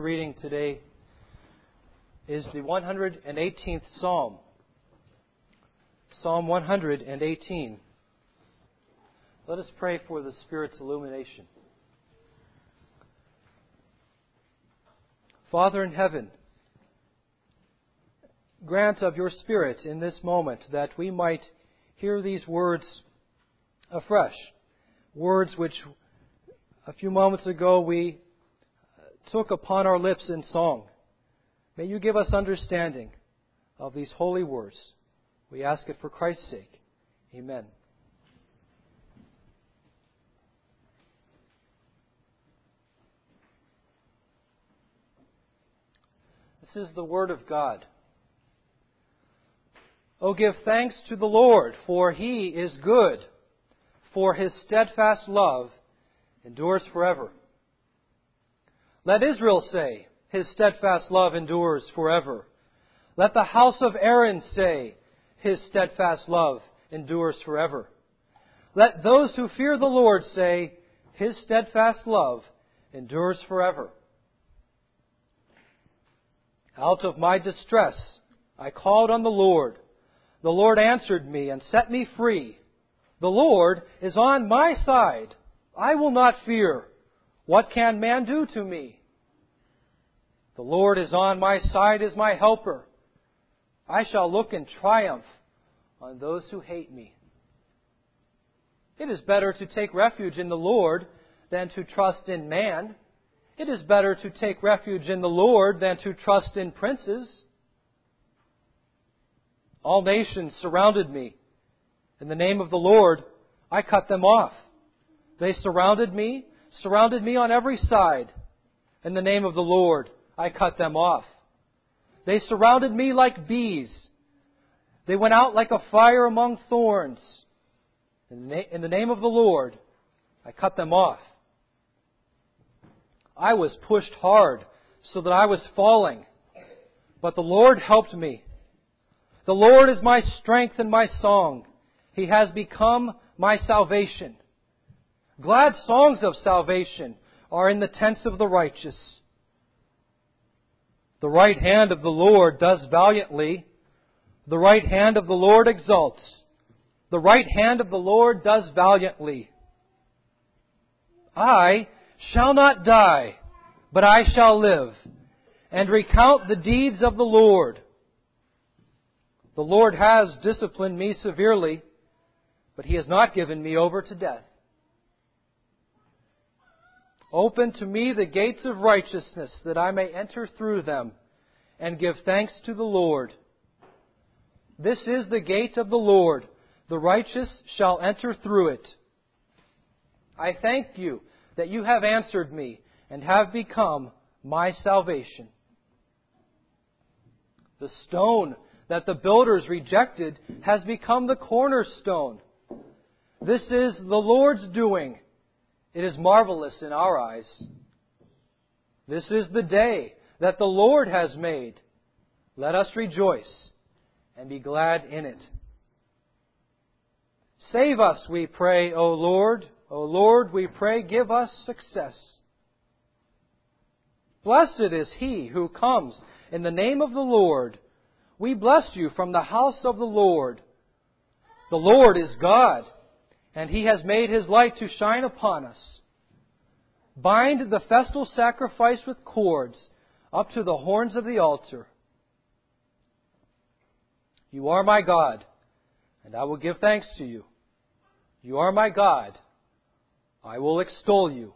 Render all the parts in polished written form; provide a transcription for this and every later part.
scripture reading today is the 118th Psalm. Psalm 118. Let us pray for the Spirit's illumination. Father in heaven, grant of your Spirit in this moment that we might hear these words afresh. Words which a few moments ago we took upon our lips in song. May you give us understanding of these holy words. We ask it for Christ's sake. Amen. This is the Word of God. O give thanks to the Lord, for He is good, for His steadfast love endures forever. Let Israel say, His steadfast love endures forever. Let the house of Aaron say, His steadfast love endures forever. Let those who fear the Lord say, His steadfast love endures forever. Out of my distress I called on the Lord. The Lord answered me and set me free. The Lord is on my side. I will not fear. What can man do to me? The Lord is on my side as my helper. I shall look in triumph on those who hate me. It is better to take refuge in the Lord than to trust in man. It is better to take refuge in the Lord than to trust in princes. All nations surrounded me. In the name of the Lord, I cut them off. They surrounded me on every side. In the name of the Lord, I cut them off. They surrounded me like bees. They went out like a fire among thorns. In the name of the Lord, I cut them off. I was pushed hard so that I was falling, but the Lord helped me. The Lord is my strength and my song. He has become my salvation. Glad songs of salvation are in the tents of the righteous. The right hand of the Lord does valiantly. The right hand of the Lord exalts. The right hand of the Lord does valiantly. I shall not die, but I shall live, and recount the deeds of the Lord. The Lord has disciplined me severely, but He has not given me over to death. Open to me the gates of righteousness, that I may enter through them and give thanks to the Lord. This is the gate of the Lord. The righteous shall enter through it. I thank you that you have answered me and have become my salvation. The stone that the builders rejected has become the cornerstone. This is the Lord's doing. It is marvelous in our eyes. This is the day that the Lord has made. Let us rejoice and be glad in it. Save us, we pray, O Lord. O Lord, we pray, give us success. Blessed is he who comes in the name of the Lord. We bless you from the house of the Lord. The Lord is God, and He has made His light to shine upon us. Bind the festal sacrifice with cords up to the horns of the altar. You are my God, and I will give thanks to you. You are my God. I will extol you.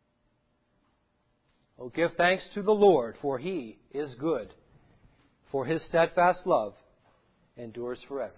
Oh, give thanks to the Lord, for He is good, for His steadfast love endures forever.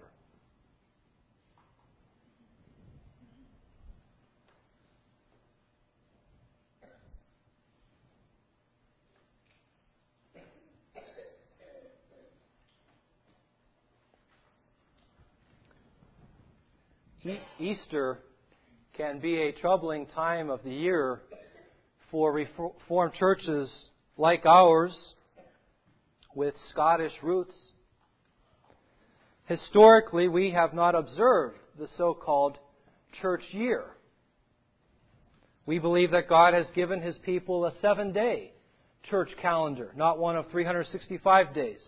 Easter can be a troubling time of the year for Reformed churches like ours with Scottish roots. Historically, we have not observed the so-called church year. We believe that God has given His people a 7-day church calendar, not one of 365 days.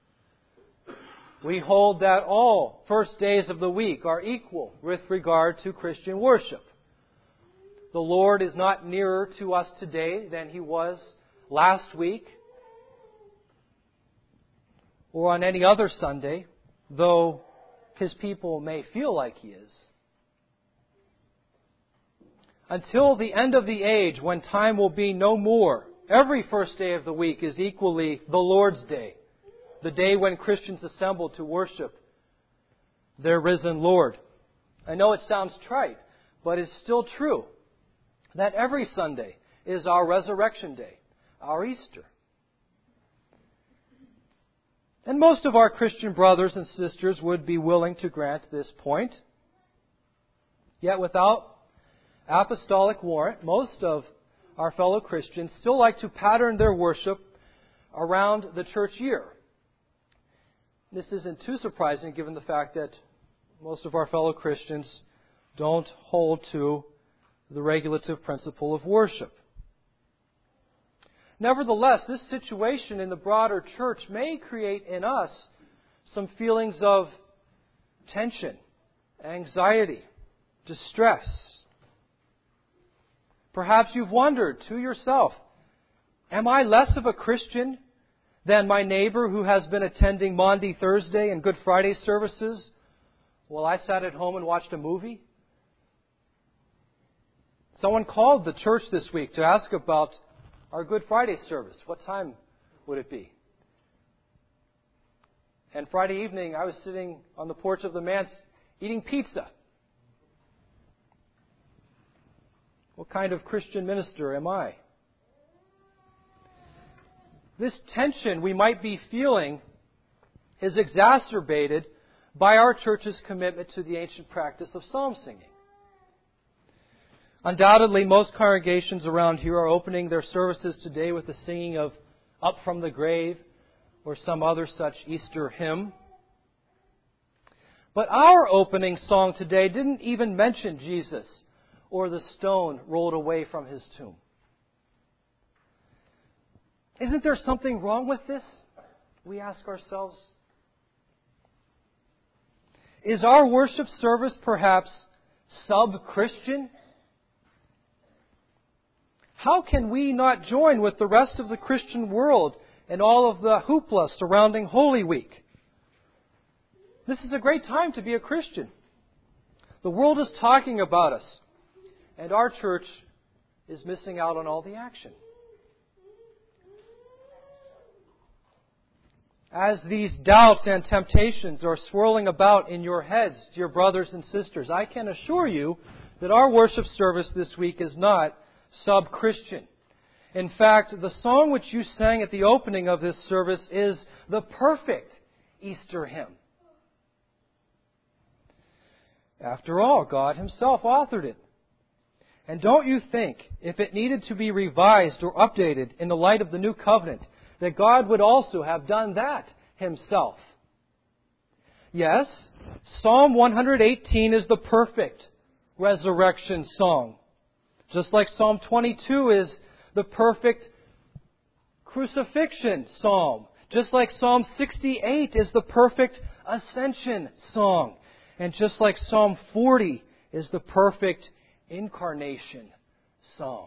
We hold that all first days of the week are equal with regard to Christian worship. The Lord is not nearer to us today than He was last week or on any other Sunday, though His people may feel like He is. Until the end of the age, when time will be no more, every first day of the week is equally the Lord's Day, the day when Christians assemble to worship their risen Lord. I know it sounds trite, but it's still true that every Sunday is our Resurrection Day, our Easter. And most of our Christian brothers and sisters would be willing to grant this point. Yet without apostolic warrant, most of our fellow Christians still like to pattern their worship around the church year. This isn't too surprising given the fact that most of our fellow Christians don't hold to the regulative principle of worship. Nevertheless, this situation in the broader church may create in us some feelings of tension, anxiety, distress. Perhaps you've wondered to yourself, am I less of a Christian than my neighbor who has been attending Maundy Thursday and Good Friday services while I sat at home and watched a movie? Someone called the church this week to ask about our Good Friday service. What time would it be? And Friday evening, I was sitting on the porch of the manse eating pizza. What kind of Christian minister am I? This tension we might be feeling is exacerbated by our church's commitment to the ancient practice of psalm singing. Undoubtedly, most congregations around here are opening their services today with the singing of Up from the Grave or some other such Easter hymn. But our opening song today didn't even mention Jesus or the stone rolled away from His tomb. Isn't there something wrong with this? We ask ourselves. Is our worship service perhaps sub-Christian? How can we not join with the rest of the Christian world in all of the hoopla surrounding Holy Week? This is a great time to be a Christian. The world is talking about us, and our church is missing out on all the action. As these doubts and temptations are swirling about in your heads, dear brothers and sisters, I can assure you that our worship service this week is not sub-Christian. In fact, the song which you sang at the opening of this service is the perfect Easter hymn. After all, God Himself authored it. And don't you think, if it needed to be revised or updated in the light of the new covenant, that God would also have done that Himself? Yes, Psalm 118 is the perfect resurrection song. Just like Psalm 22 is the perfect crucifixion psalm. Just like Psalm 68 is the perfect ascension song. And just like Psalm 40 is the perfect incarnation song.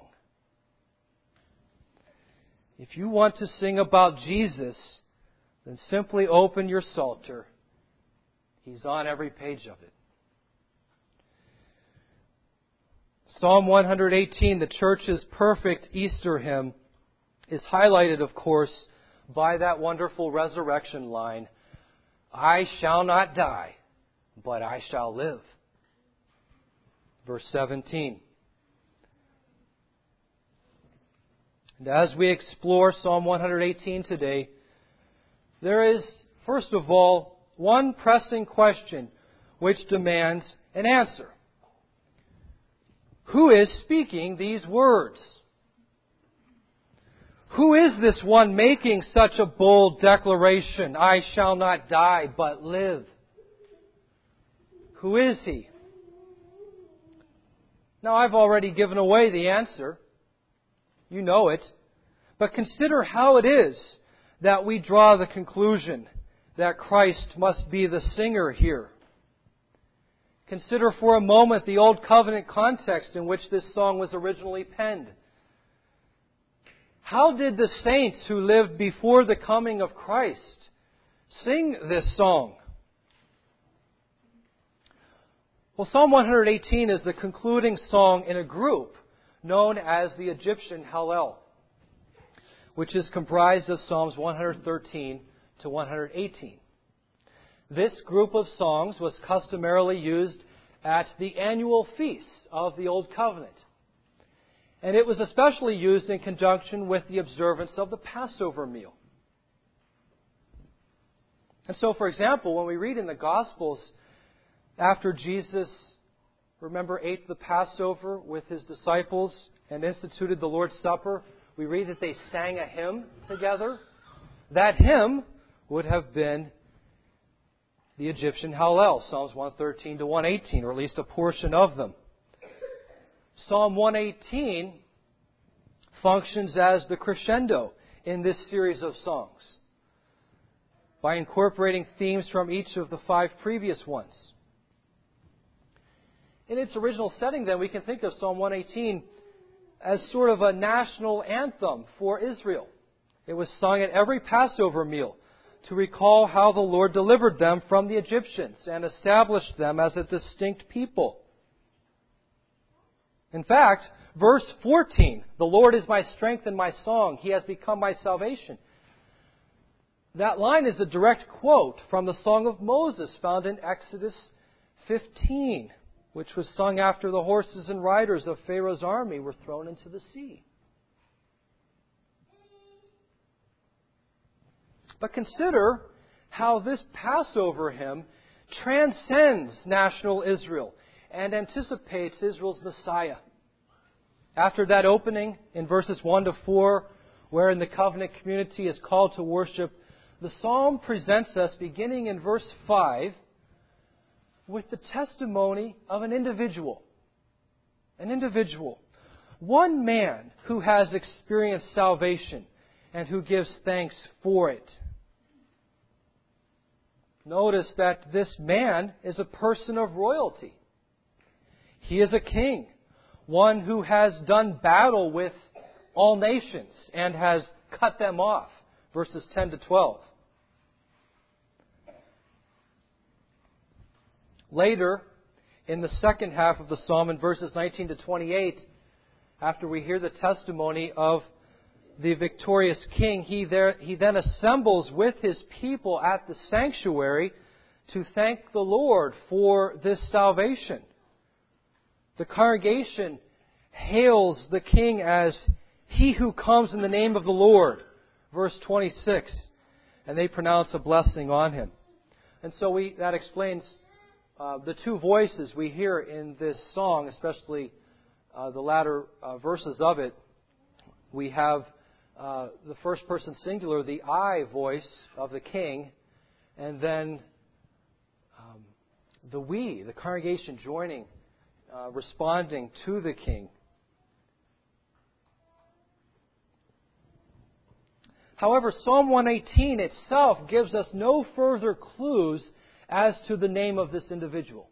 If you want to sing about Jesus, then simply open your Psalter. He's on every page of it. Psalm 118, the church's perfect Easter hymn, is highlighted, of course, by that wonderful resurrection line, I shall not die, but I shall live. Verse 17. And as we explore Psalm 118 today, there is, first of all, one pressing question which demands an answer. Who is speaking these words? Who is this one making such a bold declaration, I shall not die but live? Who is He? Now, I've already given away the answer. You know it. But consider how it is that we draw the conclusion that Christ must be the singer here. Consider for a moment the Old Covenant context in which this song was originally penned. How did the saints who lived before the coming of Christ sing this song? Well, Psalm 118 is the concluding song in a group known as the Egyptian Hallel, which is comprised of Psalms 113 to 118. This group of songs was customarily used at the annual feasts of the Old Covenant. And it was especially used in conjunction with the observance of the Passover meal. And so, for example, when we read in the Gospels, after Jesus, remember, ate the Passover with His disciples and instituted the Lord's Supper, we read that they sang a hymn together. That hymn would have been the Egyptian Hallel, Psalms 113 to 118, or at least a portion of them. Psalm 118 functions as the crescendo in this series of songs by incorporating themes from each of the 5 previous ones. In its original setting, then, we can think of Psalm 118 as sort of a national anthem for Israel. It was sung at every Passover meal to recall how the Lord delivered them from the Egyptians and established them as a distinct people. In fact, verse 14, "The Lord is my strength and my song. He has become my salvation." That line is a direct quote from the Song of Moses found in Exodus 15, which was sung after the horses and riders of Pharaoh's army were thrown into the sea. But consider how this Passover hymn transcends national Israel and anticipates Israel's Messiah. After that opening in verses 1 to 4, wherein the covenant community is called to worship, the psalm presents us, beginning in verse 5, with the testimony of an individual. An individual. One man who has experienced salvation and who gives thanks for it. Notice that this man is a person of royalty. He is a king, one who has done battle with all nations and has cut them off. Verses 10 to 12. Later, in the second half of the psalm, in verses 19 to 28, after we hear the testimony of the victorious king, he then assembles with his people at the sanctuary to thank the Lord for this salvation. The congregation hails the king as "He who comes in the name of the Lord," verse 26, and they pronounce a blessing on him. And so that explains the 2 voices we hear in this song, especially the latter verses of it. We have the first person singular, the I voice of the king, and then the we, the congregation joining, responding to the king. However, Psalm 118 itself gives us no further clues as to the name of this individual.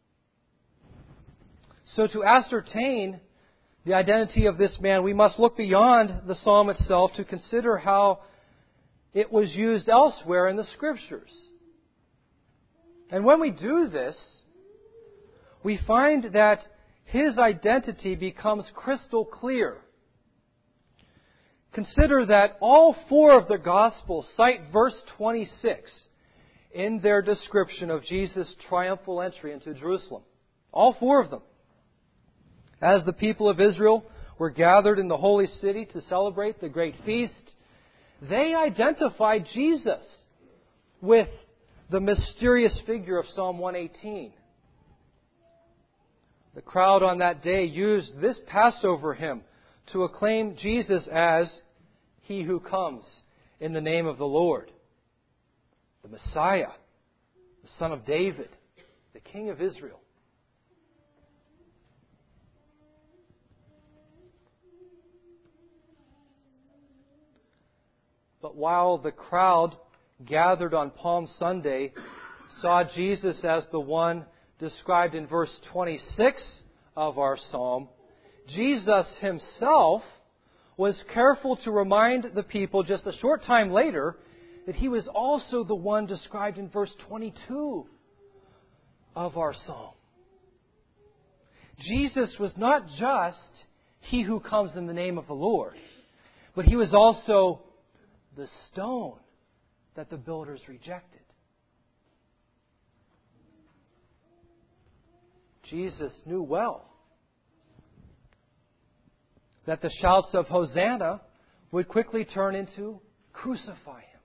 So to ascertain the identity of this man, we must look beyond the psalm itself to consider how it was used elsewhere in the Scriptures. And when we do this, we find that his identity becomes crystal clear. Consider that all 4 of the Gospels cite verse 26 in their description of Jesus' triumphal entry into Jerusalem. All 4 of them. As the people of Israel were gathered in the holy city to celebrate the great feast, they identified Jesus with the mysterious figure of Psalm 118. The crowd on that day used this Passover hymn to acclaim Jesus as He who comes in the name of the Lord, the Messiah, the Son of David, the King of Israel. But while the crowd gathered on Palm Sunday saw Jesus as the one described in verse 26 of our psalm, Jesus himself was careful to remind the people just a short time later that he was also the one described in verse 22 of our psalm. Jesus was not just he who comes in the name of the Lord, but he was also the stone that the builders rejected. Jesus knew well that the shouts of Hosanna would quickly turn into crucify him.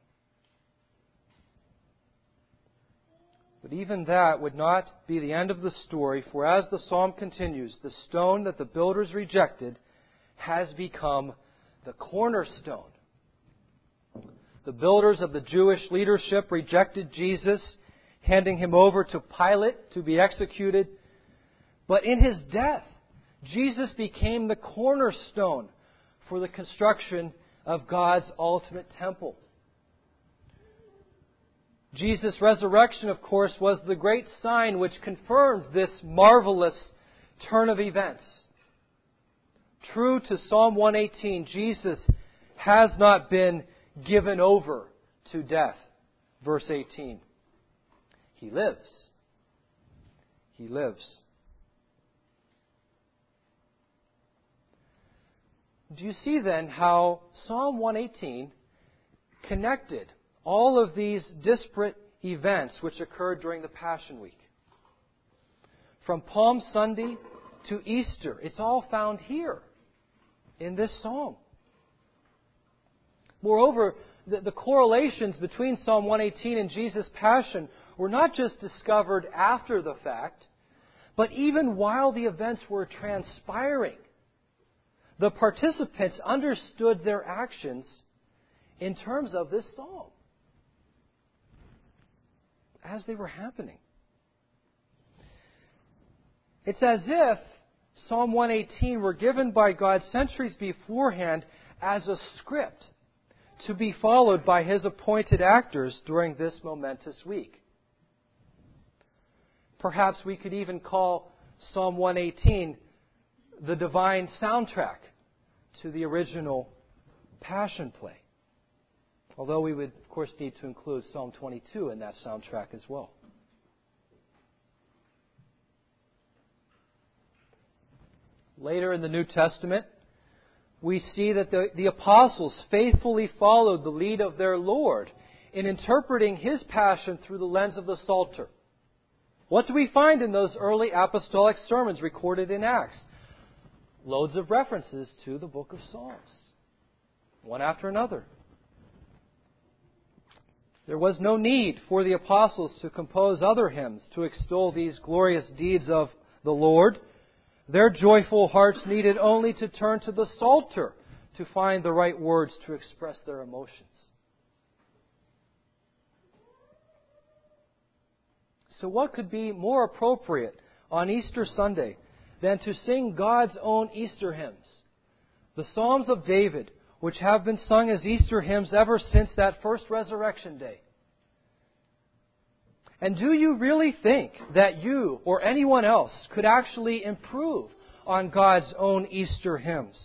But even that would not be the end of the story, for as the psalm continues, the stone that the builders rejected has become the cornerstone. The builders of the Jewish leadership rejected Jesus, handing him over to Pilate to be executed. But in his death, Jesus became the cornerstone for the construction of God's ultimate temple. Jesus' resurrection, of course, was the great sign which confirmed this marvelous turn of events. True to Psalm 118, Jesus has not been given over to death. Verse 18. He lives. He lives. Do you see then how Psalm 118 connected all of these disparate events which occurred during the Passion Week? From Palm Sunday to Easter, it's all found here in this psalm. Moreover, the correlations between Psalm 118 and Jesus' Passion were not just discovered after the fact, but even while the events were transpiring. The participants understood their actions in terms of this psalm as they were happening. It's as if Psalm 118 were given by God centuries beforehand as a script to be followed by His appointed actors during this momentous week. Perhaps we could even call Psalm 118 the divine soundtrack to the original Passion play. Although we would, of course, need to include Psalm 22 in that soundtrack as well. Later in the New Testament, we see that the apostles faithfully followed the lead of their Lord in interpreting His Passion through the lens of the Psalter. What do we find in those early apostolic sermons recorded in Acts? Loads of references to the book of Psalms, one after another. There was no need for the apostles to compose other hymns to extol these glorious deeds of the Lord. Their joyful hearts needed only to turn to the Psalter to find the right words to express their emotions. So what could be more appropriate on Easter Sunday than to sing God's own Easter hymns? The Psalms of David, which have been sung as Easter hymns ever since that first resurrection day. And do you really think that you or anyone else could actually improve on God's own Easter hymns?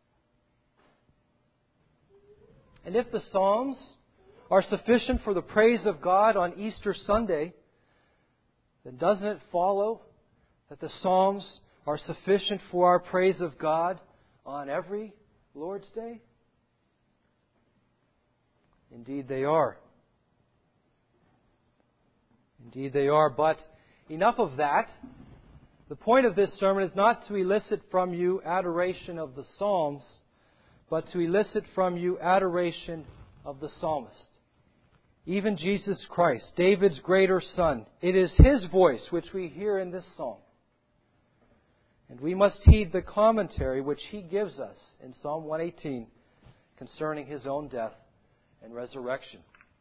And if the Psalms are sufficient for the praise of God on Easter Sunday, then doesn't it follow that the Psalms are sufficient for our praise of God on every Lord's Day? Indeed they are. Indeed they are. But enough of that. The point of this sermon is not to elicit from you adoration of the Psalms, but to elicit from you adoration of the psalmist. Even Jesus Christ, David's greater son, it is His voice which we hear in this psalm. And we must heed the commentary which He gives us in Psalm 118 concerning His own death and resurrection.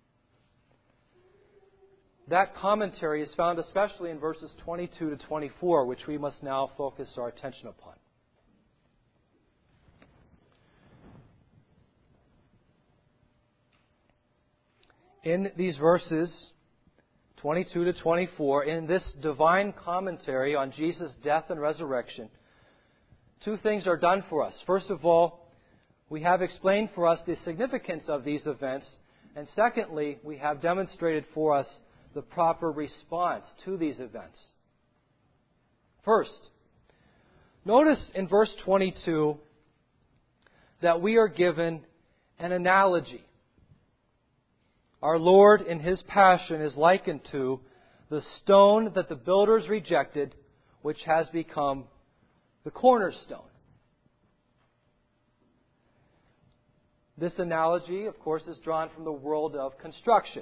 That commentary is found especially in verses 22 to 24, which we must now focus our attention upon. in these verses, 22 to 24, in this divine commentary on Jesus' death and resurrection, two things are done for us. First of all, we have explained for us the significance of these events. And secondly, we have demonstrated for us the proper response to these events. First, notice in verse 22 that we are given an analogy. Our Lord in His passion is likened to the stone that the builders rejected, which has become the cornerstone. This analogy, of course, is drawn from the world of construction.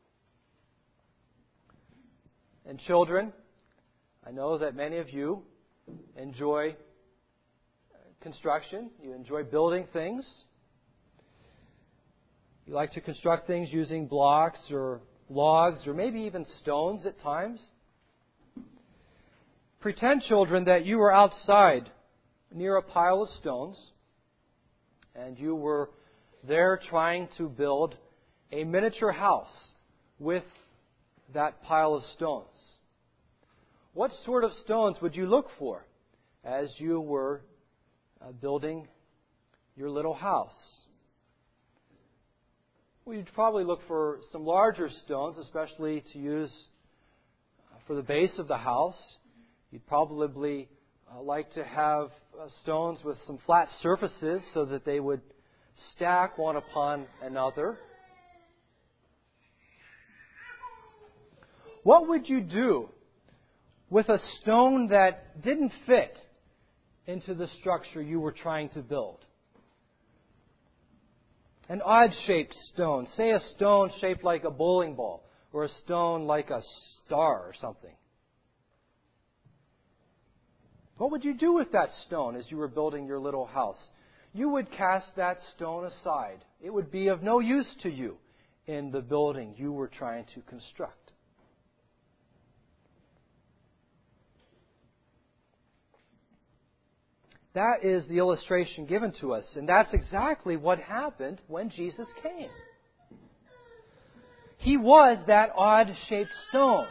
And children, I know that many of you enjoy construction. You enjoy building things. You like to construct things using blocks or logs or maybe even stones at times. Pretend, children, that you were outside near a pile of stones and you were there trying to build a miniature house with that pile of stones. What sort of stones would you look for as you were building your little house? Well, you'd probably look for some larger stones, especially to use for the base of the house. You'd probably like to have stones with some flat surfaces so that they would stack one upon another. What would you do with a stone that didn't fit into the structure you were trying to build? An odd-shaped stone, say a stone shaped like a bowling ball, or a stone like a star or something. What would you do with that stone as you were building your little house? You would cast that stone aside. It would be of no use to you in the building you were trying to construct. That is the illustration given to us, and that's exactly what happened when Jesus came. He was that odd-shaped stone.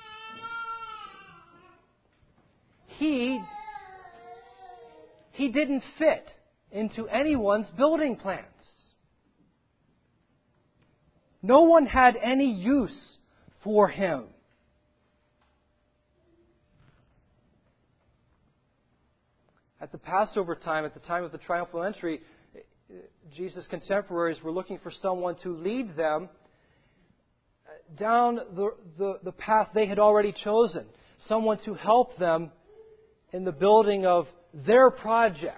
He didn't fit into anyone's building plans. No one had any use for Him. At the Passover time, at the time of the triumphal entry, Jesus' contemporaries were looking for someone to lead them down the path they had already chosen. Someone to help them in the building of their project.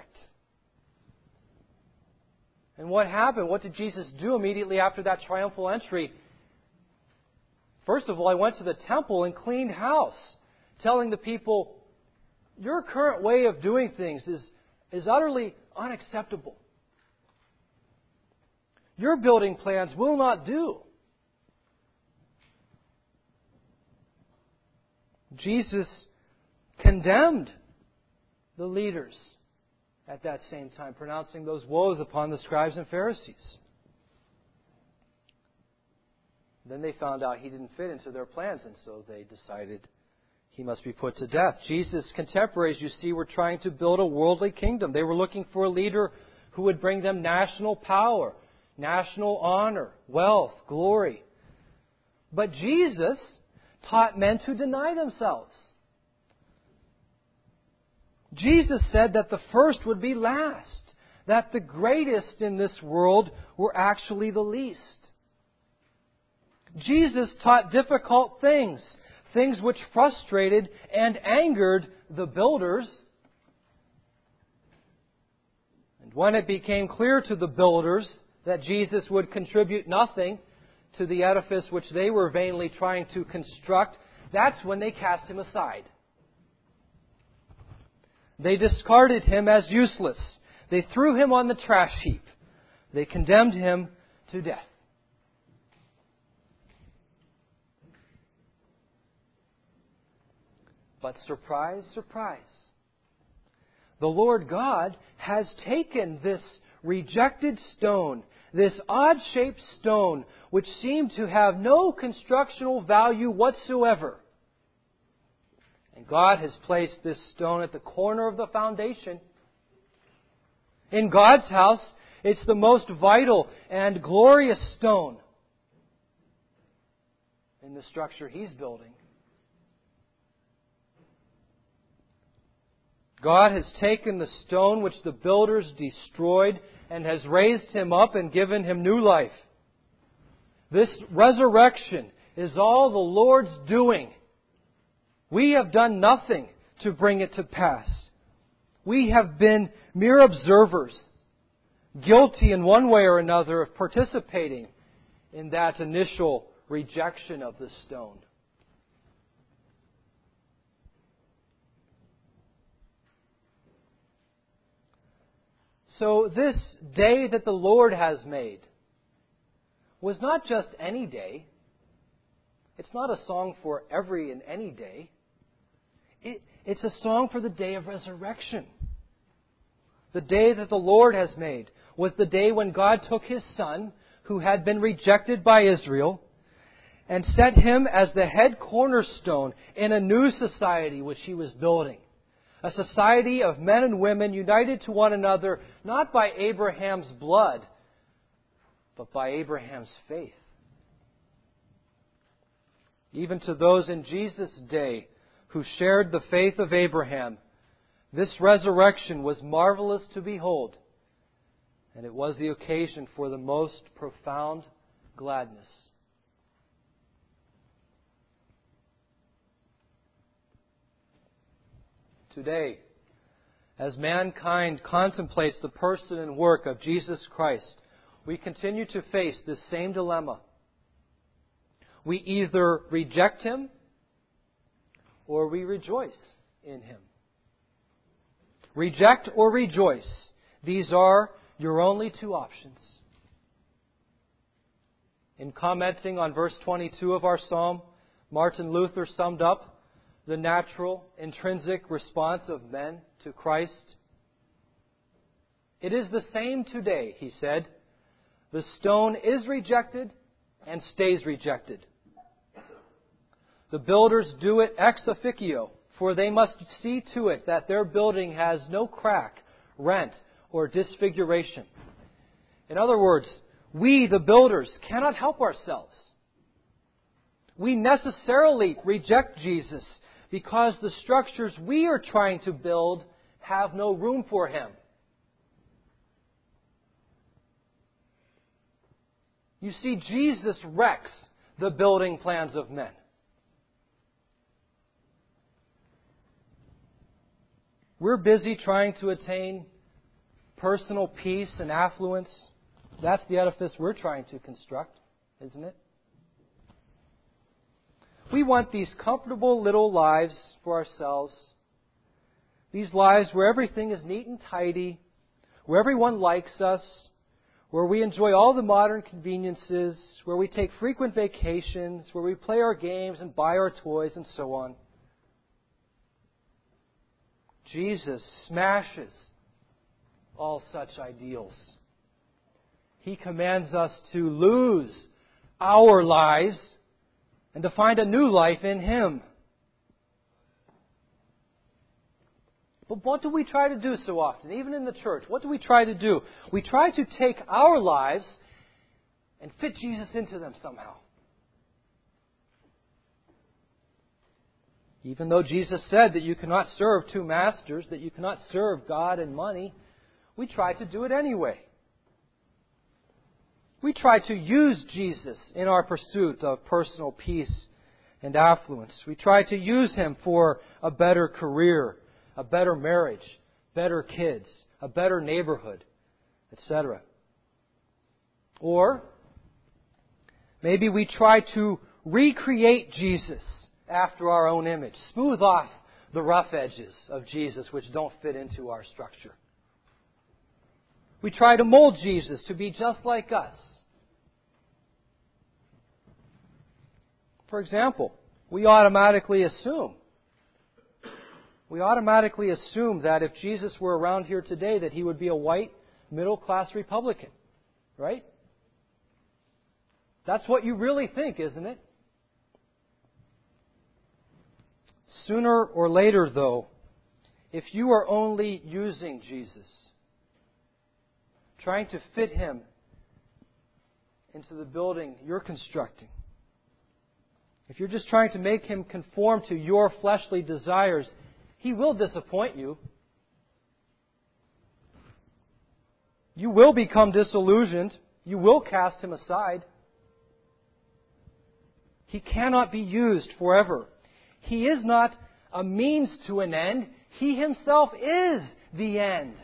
And what happened? What did Jesus do immediately after that triumphal entry? First of all, He went to the temple and cleaned house, telling the people, your current way of doing things is utterly unacceptable. Your building plans will not do. Jesus condemned the leaders at that same time, pronouncing those woes upon the scribes and Pharisees. Then they found out He didn't fit into their plans, and so they decided He must be put to death. Jesus' contemporaries, you see, were trying to build a worldly kingdom. They were looking for a leader who would bring them national power, national honor, wealth, glory. But Jesus taught men to deny themselves. Jesus said that the first would be last, that the greatest in this world were actually the least. Jesus taught difficult things, things which frustrated and angered the builders. And when it became clear to the builders that Jesus would contribute nothing to the edifice which they were vainly trying to construct, that's when they cast Him aside. They discarded Him as useless. They threw Him on the trash heap. They condemned Him to death. But surprise, surprise, the Lord God has taken this rejected stone, this odd-shaped stone which seemed to have no constructional value whatsoever. And God has placed this stone at the corner of the foundation. In God's house, it's the most vital and glorious stone in the structure He's building. God has taken the stone which the builders destroyed and has raised him up and given him new life. This resurrection is all the Lord's doing. We have done nothing to bring it to pass. We have been mere observers, guilty in one way or another of participating in that initial rejection of the stone. So this day that the Lord has made was not just any day. It's not a song for every and any day. It's a song for the day of resurrection. The day that the Lord has made was the day when God took His Son, who had been rejected by Israel, and set Him as the head cornerstone in a new society which He was building. A society of men and women united to one another, not by Abraham's blood, but by Abraham's faith. Even to those in Jesus' day who shared the faith of Abraham, this resurrection was marvelous to behold, and it was the occasion for the most profound gladness. Today, as mankind contemplates the person and work of Jesus Christ, we continue to face this same dilemma. We either reject Him or we rejoice in Him. Reject or rejoice. These are your only two options. In commenting on verse 22 of our psalm, Martin Luther summed up the natural, intrinsic response of men to Christ. It is the same today, he said. The stone is rejected and stays rejected. The builders do it ex officio, for they must see to it that their building has no crack, rent, or disfiguration. In other words, we, the builders, cannot help ourselves. We necessarily reject Jesus because the structures we are trying to build have no room for Him. You see, Jesus wrecks the building plans of men. We're busy trying to attain personal peace and affluence. That's the edifice we're trying to construct, isn't it? We want these comfortable little lives for ourselves. These lives where everything is neat and tidy, where everyone likes us, where we enjoy all the modern conveniences, where we take frequent vacations, where we play our games and buy our toys and so on. Jesus smashes all such ideals. He commands us to lose our lives and to find a new life in Him. But what do we try to do so often, even in the church? What do we try to do? We try to take our lives and fit Jesus into them somehow. Even though Jesus said that you cannot serve two masters, that you cannot serve God and money, we try to do it anyway. We try to use Jesus in our pursuit of personal peace and affluence. We try to use Him for a better career, a better marriage, better kids, a better neighborhood, etc. Or maybe we try to recreate Jesus after our own image, smooth off the rough edges of Jesus which don't fit into our structure. We try to mold Jesus to be just like us. For example, we automatically assume that if Jesus were around here today, that He would be a white, middle-class Republican, right? That's what you really think, isn't it? Sooner or later, though, if you are only using Jesus, trying to fit Him into the building you're constructing, if you're just trying to make Him conform to your fleshly desires, He will disappoint you. You will become disillusioned. You will cast Him aside. He cannot be used forever. He is not a means to an end. He Himself is the end.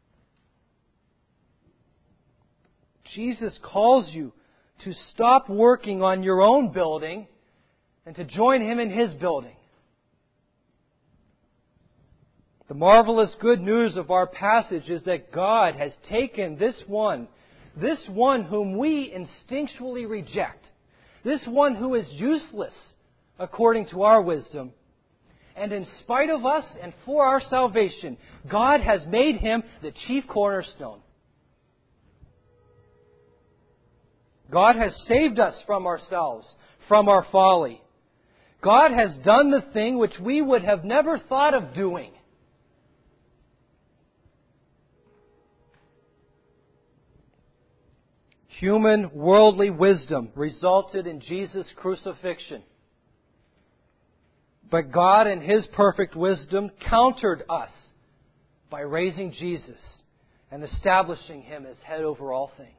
Jesus calls you to stop working on your own building and to join Him in His building. The marvelous good news of our passage is that God has taken this one whom we instinctually reject, this one who is useless according to our wisdom, and in spite of us and for our salvation, God has made Him the chief cornerstone. God has saved us from ourselves, from our folly. God has done the thing which we would have never thought of doing. Human, worldly wisdom resulted in Jesus' crucifixion. But God, in His perfect wisdom, countered us by raising Jesus and establishing Him as head over all things.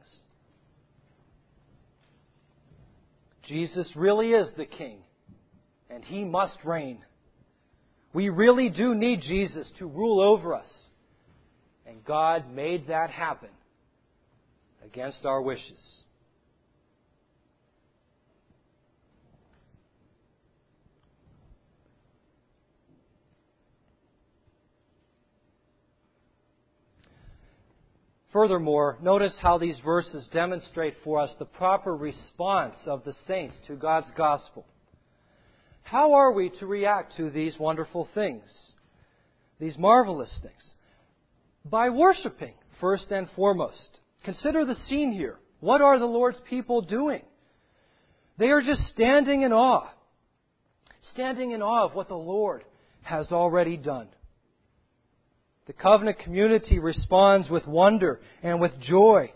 Jesus really is the King, and He must reign. We really do need Jesus to rule over us. And God made that happen against our wishes. Furthermore, notice how these verses demonstrate for us the proper response of the saints to God's gospel. How are we to react to these wonderful things, these marvelous things? By worshiping, first and foremost. Consider the scene here. What are the Lord's people doing? They are just standing in awe of what the Lord has already done. The covenant community responds with wonder and with joy.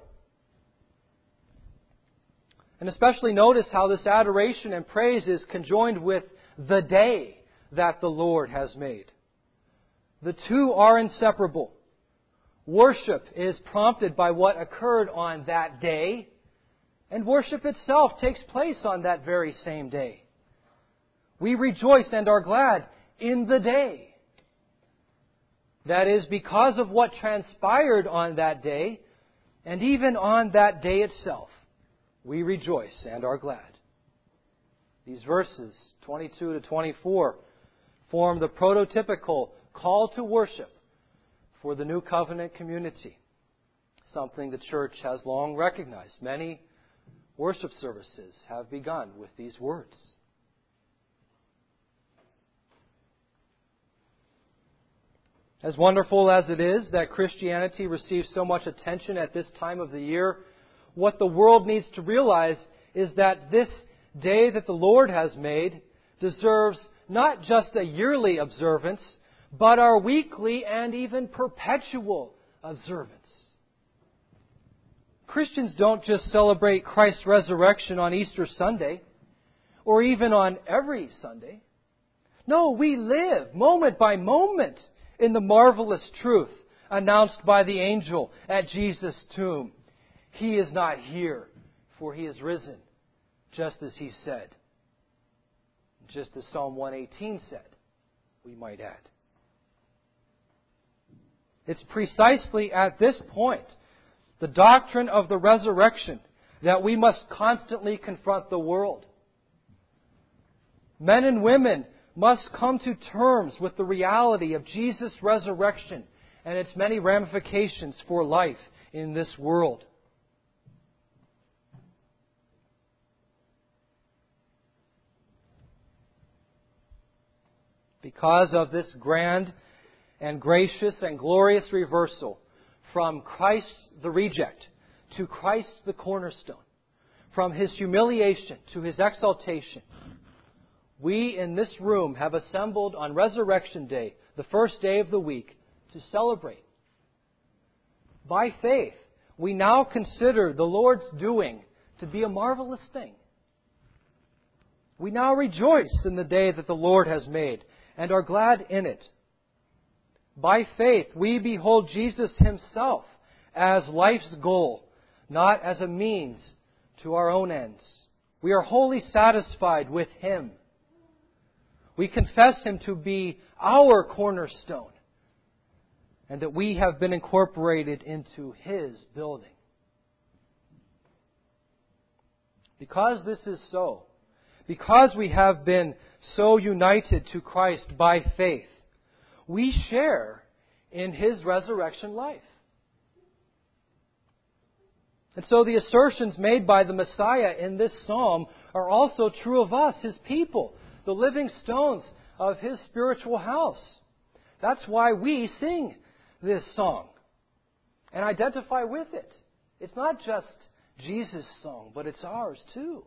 And especially notice how this adoration and praise is conjoined with the day that the Lord has made. The two are inseparable. Worship is prompted by what occurred on that day, and worship itself takes place on that very same day. We rejoice and are glad in the day. That is, because of what transpired on that day, and even on that day itself, we rejoice and are glad. These verses, 22 to 24, form the prototypical call to worship for the New Covenant community, something the Church has long recognized. Many worship services have begun with these words. As wonderful as it is that Christianity receives so much attention at this time of the year, what the world needs to realize is that this day that the Lord has made deserves not just a yearly observance, but our weekly and even perpetual observance. Christians don't just celebrate Christ's resurrection on Easter Sunday, or even on every Sunday. No, we live moment by moment in the marvelous truth announced by the angel at Jesus' tomb. He is not here, for He is risen, just as He said. Just as Psalm 118 said, we might add. It's precisely at this point, the doctrine of the resurrection, that we must constantly confront the world. Men and women must come to terms with the reality of Jesus' resurrection and its many ramifications for life in this world. Because of this grand and gracious and glorious reversal from Christ the reject to Christ the cornerstone, from His humiliation to His exaltation, we in this room have assembled on Resurrection Day, the first day of the week, to celebrate. By faith, we now consider the Lord's doing to be a marvelous thing. We now rejoice in the day that the Lord has made and are glad in it. By faith, we behold Jesus Himself as life's goal, not as a means to our own ends. We are wholly satisfied with Him. We confess Him to be our cornerstone, and that we have been incorporated into His building. Because this is so, because we have been so united to Christ by faith, we share in His resurrection life. And so the assertions made by the Messiah in this psalm are also true of us, His people, the living stones of His spiritual house. That's why we sing this song and identify with it. It's not just Jesus' song, but it's ours too.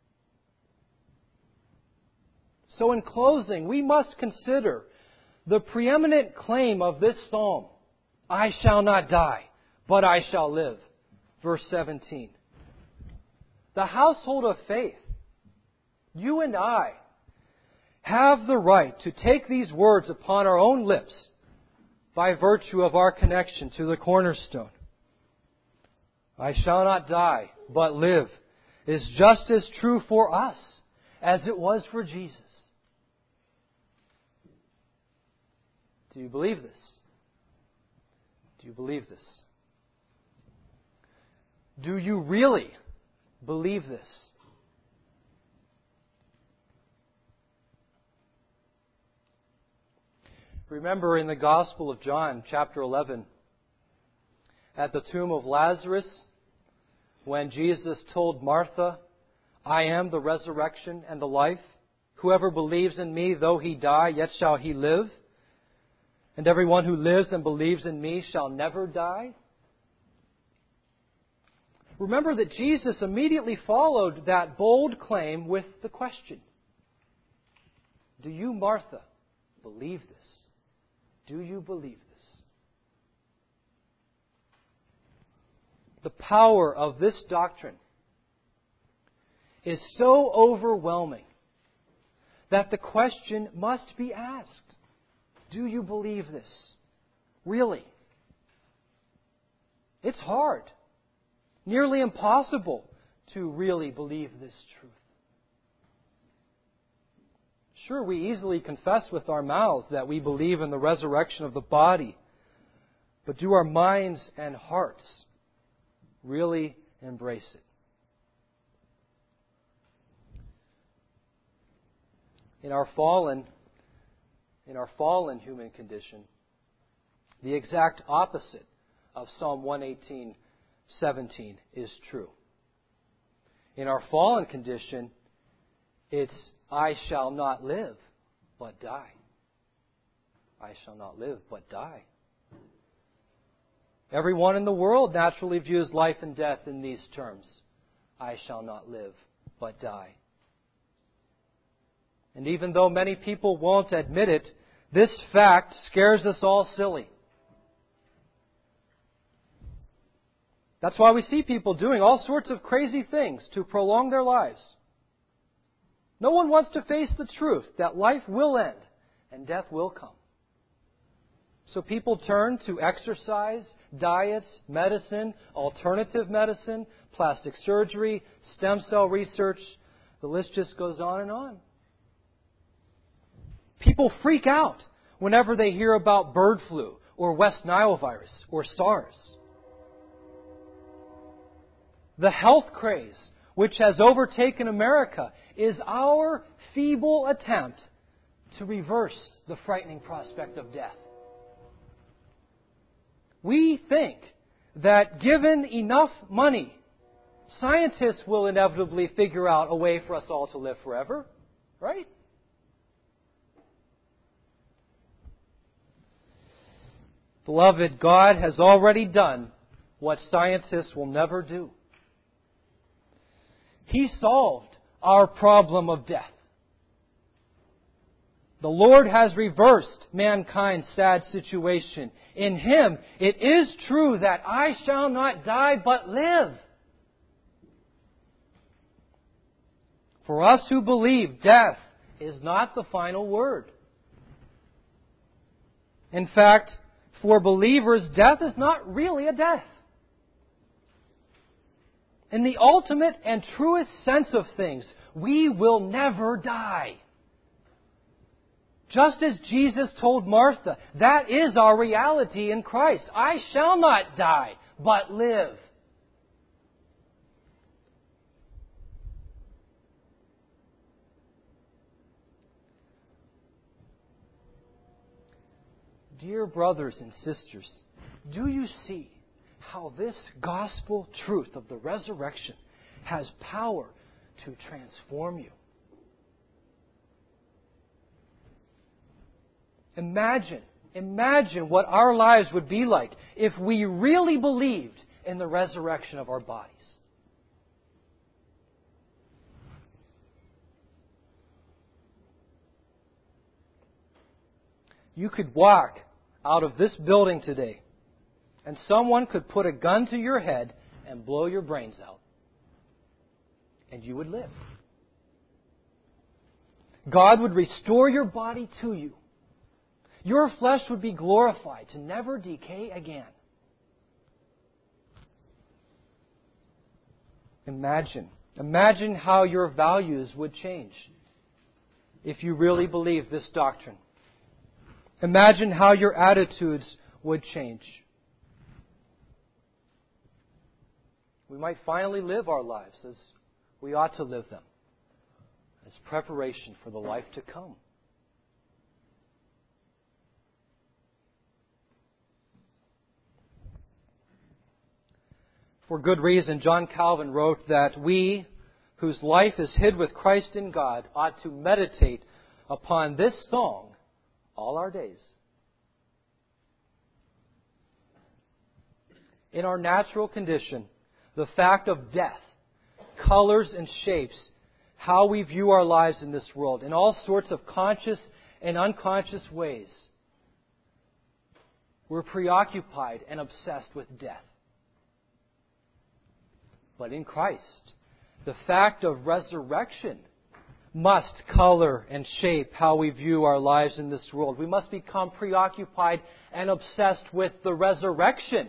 So in closing, we must consider the preeminent claim of this psalm. I shall not die, but I shall live. Verse 17. The household of faith, you and I, have the right to take these words upon our own lips by virtue of our connection to the cornerstone. I shall not die, but live, is just as true for us as it was for Jesus. Do you believe this? Do you believe this? Do you really believe this? Remember in the Gospel of John, chapter 11, at the tomb of Lazarus, when Jesus told Martha, I am the resurrection and the life. Whoever believes in me, though he die, yet shall he live. And everyone who lives and believes in me shall never die. Remember that Jesus immediately followed that bold claim with the question, do you, Martha, believe this? Do you believe this? The power of this doctrine is so overwhelming that the question must be asked. Do you believe this? Really? It's hard, nearly impossible to really believe this truth. Sure, we easily confess with our mouths that we believe in the resurrection of the body, but do our minds and hearts really embrace it? In our fallen human condition, the exact opposite of Psalm 118:17 is true. In our fallen condition, it's I shall not live, but die. I shall not live, but die. Everyone in the world naturally views life and death in these terms. I shall not live, but die. And even though many people won't admit it, this fact scares us all silly. That's why we see people doing all sorts of crazy things to prolong their lives. No one wants to face the truth that life will end and death will come. So people turn to exercise, diets, medicine, alternative medicine, plastic surgery, stem cell research. The list just goes on and on. People freak out whenever they hear about bird flu or West Nile virus or SARS. The health craze, which has overtaken America, is our feeble attempt to reverse the frightening prospect of death. We think that given enough money, scientists will inevitably figure out a way for us all to live forever, right? Beloved, God has already done what scientists will never do. He solved our problem of death. The Lord has reversed mankind's sad situation. In Him, it is true that I shall not die but live. For us who believe, death is not the final word. In fact, for believers, death is not really a death. In the ultimate and truest sense of things, we will never die. Just as Jesus told Martha, that is our reality in Christ. I shall not die, but live. Dear brothers and sisters, do you see how this gospel truth of the resurrection has power to transform you? Imagine what our lives would be like if we really believed in the resurrection of our bodies. You could walk out of this building today, and someone could put a gun to your head and blow your brains out. And you would live. God would restore your body to you. Your flesh would be glorified to never decay again. Imagine how your values would change if you really believe this doctrine. Imagine how your attitudes would change. We might finally live our lives as we ought to live them, as preparation for the life to come. For good reason, John Calvin wrote that we, whose life is hid with Christ in God, ought to meditate upon this song all our days. In our natural condition, the fact of death colors and shapes how we view our lives in this world in all sorts of conscious and unconscious ways. We're preoccupied and obsessed with death. But in Christ, the fact of resurrection must color and shape how we view our lives in this world. We must become preoccupied and obsessed with the resurrection.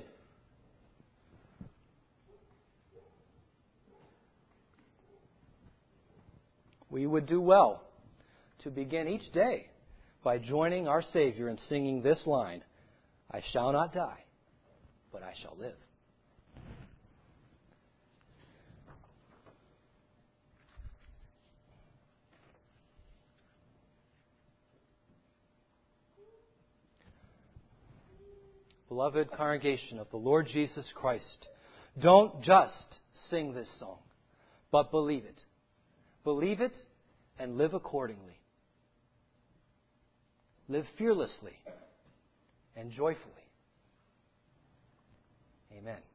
We would do well to begin each day by joining our Savior in singing this line, I shall not die, but I shall live. Beloved congregation of the Lord Jesus Christ, don't just sing this song, but believe it. Believe it and live accordingly. Live fearlessly and joyfully. Amen.